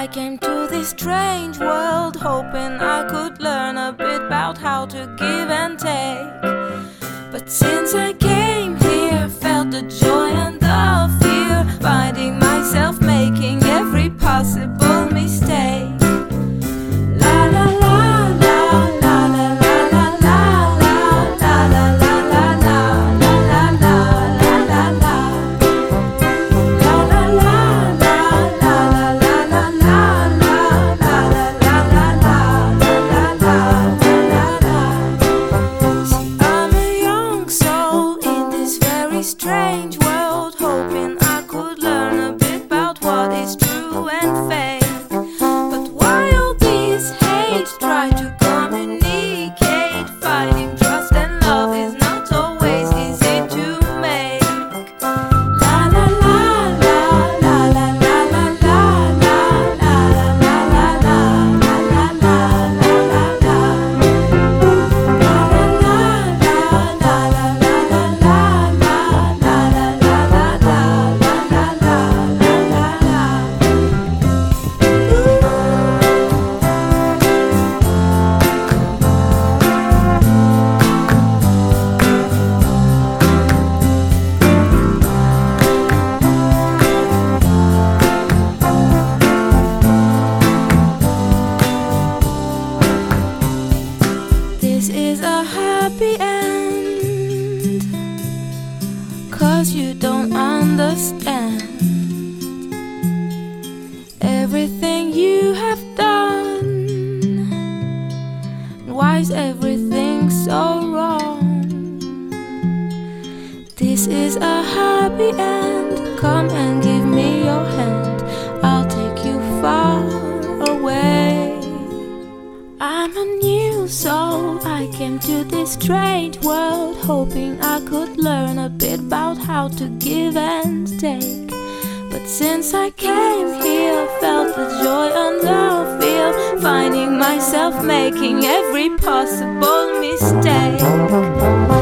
came to this strange world hoping I could learn a bit about how to give and take. But since I came here, felt the joy and the fear, finding myself making every possible mistake. La la la la la la la la la la la la la la la la la la la. Strange world, hoping I could learn a bit about what is true and fake. But while these hates try to communicate, finding trust and love is not always easy to make. La la la la la la la la la la la la la la la la. This is a happy end, 'cause you don't understand everything you have done. Why is everything so wrong? This is a happy end. Come and give me your hand, I'll take you far away. I'm a new soul, I came to this strange world hoping I could learn a bit about how to give and take. But since I came here, felt the joy and the fear, finding myself making every possible mistake.